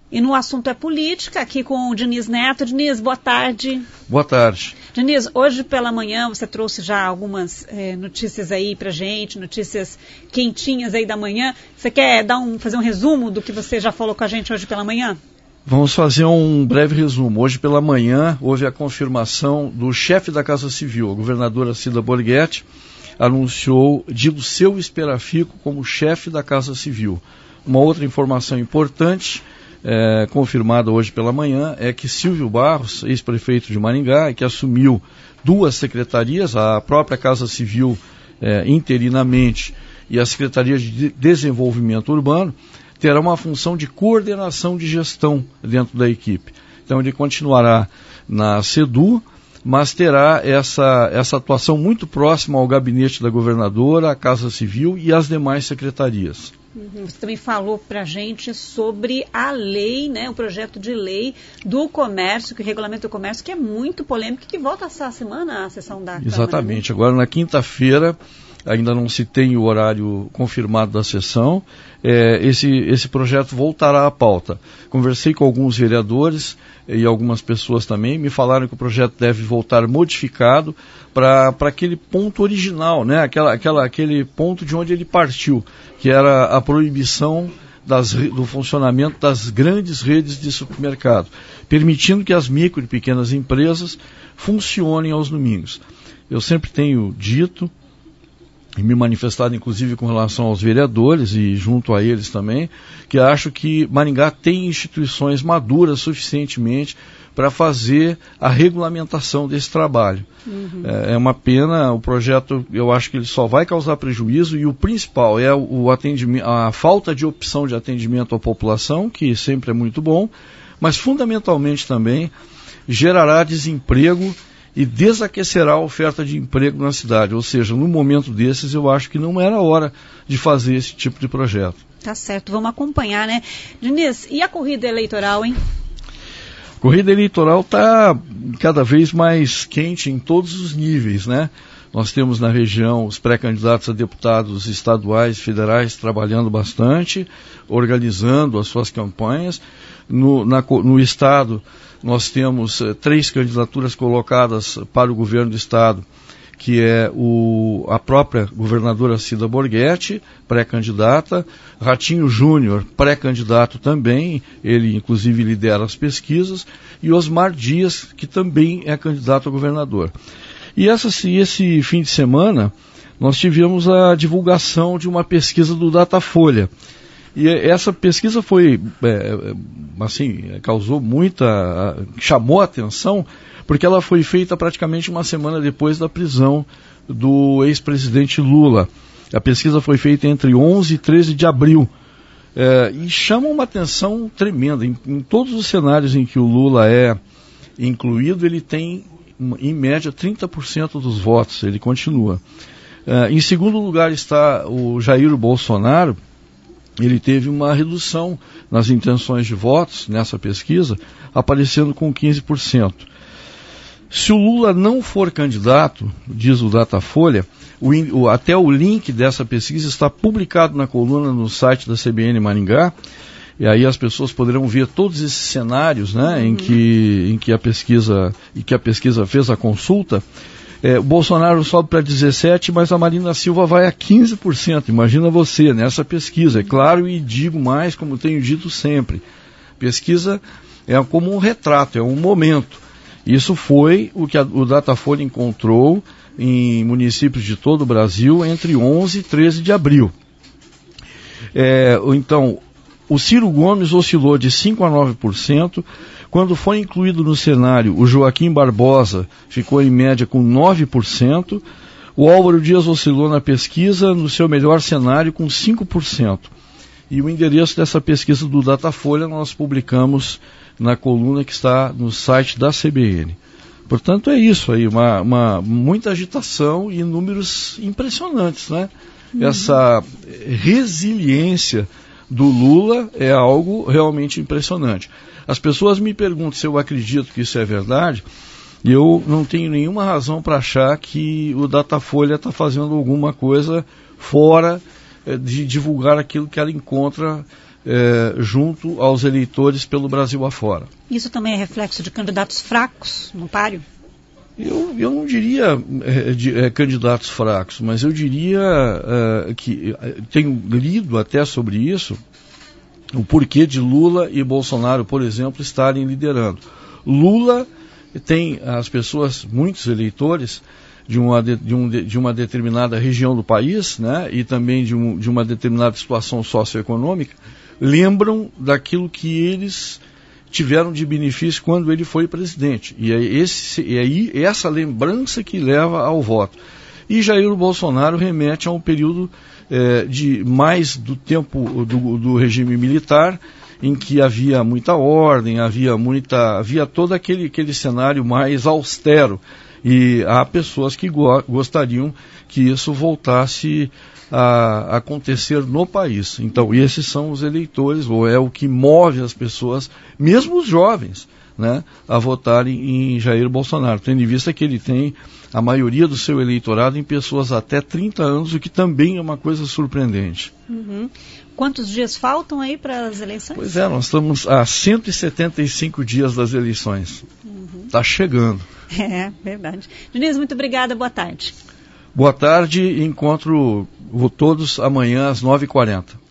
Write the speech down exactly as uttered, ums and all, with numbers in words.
E no assunto é política, aqui com o Diniz Neto. Diniz, boa tarde. Boa tarde. Diniz, hoje pela manhã você trouxe já algumas é, notícias aí pra gente, notícias quentinhas aí da manhã. Você quer dar um, fazer um resumo do que você já falou com a gente hoje pela manhã? Vamos fazer um breve resumo. Hoje pela manhã houve a confirmação do chefe da Casa Civil, a governadora Cida Borghetti, anunciou Dirceu Esperafico como chefe da Casa Civil. Uma outra informação importante, é, confirmada hoje pela manhã, é que Silvio Barros, ex-prefeito de Maringá, que assumiu duas secretarias, a própria Casa Civil é, interinamente e a Secretaria de Desenvolvimento Urbano, terá uma função de coordenação de gestão dentro da equipe. Então ele continuará na SEDU, mas terá essa, essa atuação muito próxima ao gabinete da governadora, à Casa Civil e às demais secretarias. Uhum. Você também falou para a gente sobre a lei, né, o projeto de lei do comércio, que regulamenta o comércio, que é muito polêmico, que volta essa semana a sessão da Câmara. Exatamente. Agora, na quinta-feira, ainda não se tem o horário confirmado da sessão, é, esse, esse projeto voltará à pauta. Conversei com alguns vereadores e algumas pessoas também, me falaram que o projeto deve voltar modificado para aquele ponto original, né? Aquela, aquela, aquele ponto de onde ele partiu, que era a proibição das, do funcionamento das grandes redes de supermercado, permitindo que as micro e pequenas empresas funcionem aos domingos. Eu sempre tenho dito e me manifestado inclusive com relação aos vereadores e junto a eles também, que acho que Maringá tem instituições maduras suficientemente para fazer a regulamentação desse trabalho. Uhum. É, é uma pena, o projeto, eu acho que ele só vai causar prejuízo e o principal é o atendimento, a falta de opção de atendimento à população, que sempre é muito bom, mas fundamentalmente também gerará desemprego e desaquecerá a oferta de emprego na cidade. Ou seja, no momento desses, eu acho que não era hora de fazer esse tipo de projeto. Tá certo, vamos acompanhar, né? Diniz, e a corrida eleitoral, hein? A corrida eleitoral está cada vez mais quente em todos os níveis, né? Nós temos na região os pré-candidatos a deputados estaduais, federais, trabalhando bastante, organizando as suas campanhas. No, na, no estado, nós temos eh, três candidaturas colocadas para o governo do estado, que é o, a própria governadora Cida Borghetti, pré-candidata, Ratinho Júnior, pré-candidato também, ele inclusive lidera as pesquisas, e Osmar Dias, que também é candidato a governador. E essa, esse fim de semana, nós tivemos a divulgação de uma pesquisa do Datafolha. E essa pesquisa foi, é, assim, causou muita, chamou a atenção, porque ela foi feita praticamente uma semana depois da prisão do ex-presidente Lula. A pesquisa foi feita entre onze e treze de abril. É, e chama uma atenção tremenda. Em, em todos os cenários em que o Lula é incluído, ele tem, em média, trinta por cento dos votos. Ele continua. É, em segundo lugar está o Jair Bolsonaro. Ele teve uma redução nas intenções de votos nessa pesquisa, aparecendo com quinze por cento. Se o Lula não for candidato, diz o Datafolha, o, o, até o link dessa pesquisa está publicado na coluna no site da C B N Maringá, e aí as pessoas poderão ver todos esses cenários, né, uhum. em, que, em, que a pesquisa, em que a pesquisa fez a consulta. É, o Bolsonaro sobe para dezessete por cento, mas a Marina Silva vai a quinze por cento. Imagina você nessa pesquisa. É claro, e digo mais, como tenho dito sempre, pesquisa é como um retrato, é um momento. Isso foi o que a, o Datafolha encontrou em municípios de todo o Brasil entre onze e treze de abril. É, então, o Ciro Gomes oscilou de cinco a nove por cento. Quando foi incluído no cenário, o Joaquim Barbosa ficou em média com nove por cento. O Álvaro Dias oscilou na pesquisa no seu melhor cenário com cinco por cento. E o endereço dessa pesquisa do Datafolha nós publicamos na coluna que está no site da C B N. Portanto, é isso aí, uma, uma, muita agitação e números impressionantes, né? Uhum. Essa resiliência do Lula é algo realmente impressionante. As pessoas me perguntam se eu acredito que isso é verdade, e eu não tenho nenhuma razão para achar que o Datafolha está fazendo alguma coisa fora eh, de divulgar aquilo que ela encontra é, junto aos eleitores pelo Brasil afora. Isso também é reflexo de candidatos fracos no páreo? Eu, eu não diria é, de, é, candidatos fracos, mas eu diria é, que tenho lido até sobre isso, o porquê de Lula e Bolsonaro, por exemplo, estarem liderando. Lula tem as pessoas, muitos eleitores, de uma, de, de um, de uma determinada região do país, né, e também de, um, de uma determinada situação socioeconômica, lembram daquilo que eles tiveram de benefício quando ele foi presidente. E é, esse, é aí essa lembrança que leva ao voto. E Jair Bolsonaro remete a um período é, de mais do tempo do, do regime militar, em que havia muita ordem, havia muita, havia todo aquele, aquele cenário mais austero. E há pessoas que go- gostariam que isso voltasse a acontecer no país. Então, esses são os eleitores, ou é o que move as pessoas, mesmo os jovens, né, a votarem em Jair Bolsonaro, tendo em vista que ele tem a maioria do seu eleitorado em pessoas até trinta anos, o que também é uma coisa surpreendente. Uhum. Quantos dias faltam aí para as eleições? Pois é, nós estamos a cento e setenta e cinco dias das eleições. Está uhum. chegando. É, verdade. Diniz, muito obrigada, boa tarde. Boa tarde, encontro todos amanhã às nove e quarenta.